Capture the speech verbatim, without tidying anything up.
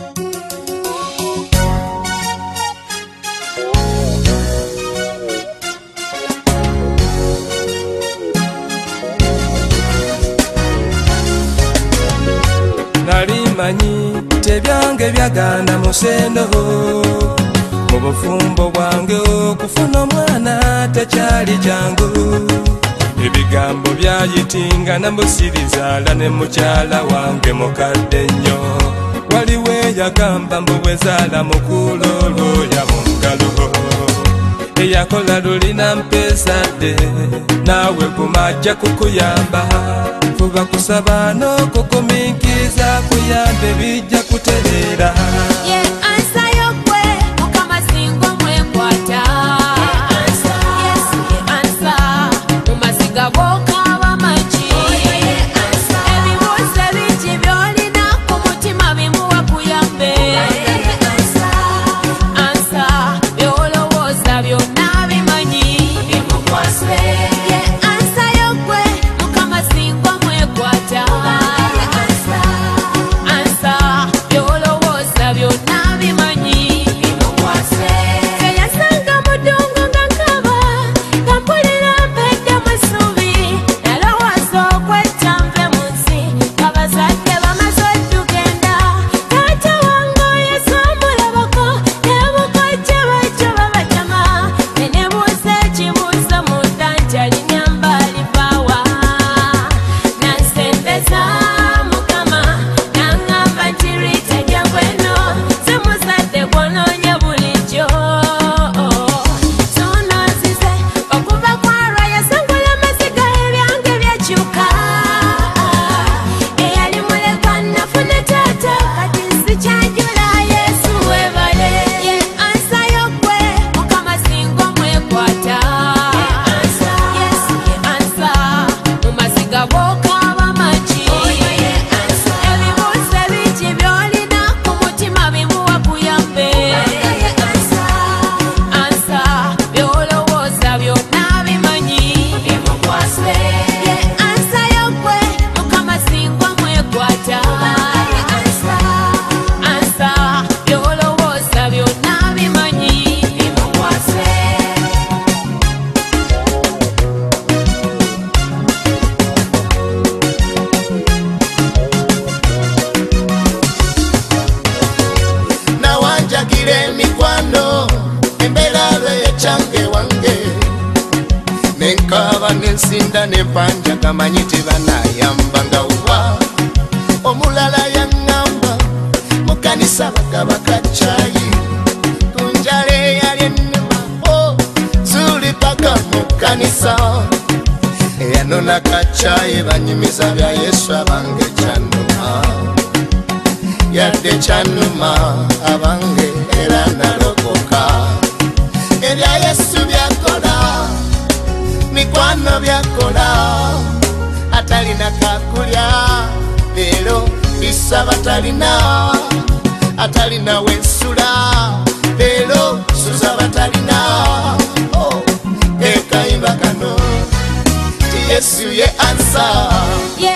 Nalimanyi tebyange byagana musendo mu bufumbo bwange okufuna omwana tekyali jangu ebigambo byayitinga namusirizaala ne mukyala wange mukadde nnyo waliwo eyagamba mbu bwezaala mukulu olwoya mu ngalo eyakola lulina mpezadde naawe kumajja kukuyamba fuba kusaba n'okukumiikiriza kuyambe bijja kutereera Nenkaba nempanja kamanyi tebanayambanga wa omulala yaŋŋamba mu kanisa bagaba kacayi kunjale yali ennema o zuli paka mu kanisa eyanona kacayi banyumiza bya Yesu abange kyanuma yadde kyanuma abange era nalokoka ebya Yesu byakola mikwano byakola atalina kakulya leero bisaba talina atalina wensula leero suza batalina oh, ekayimba kano ti Yesu ye ansa.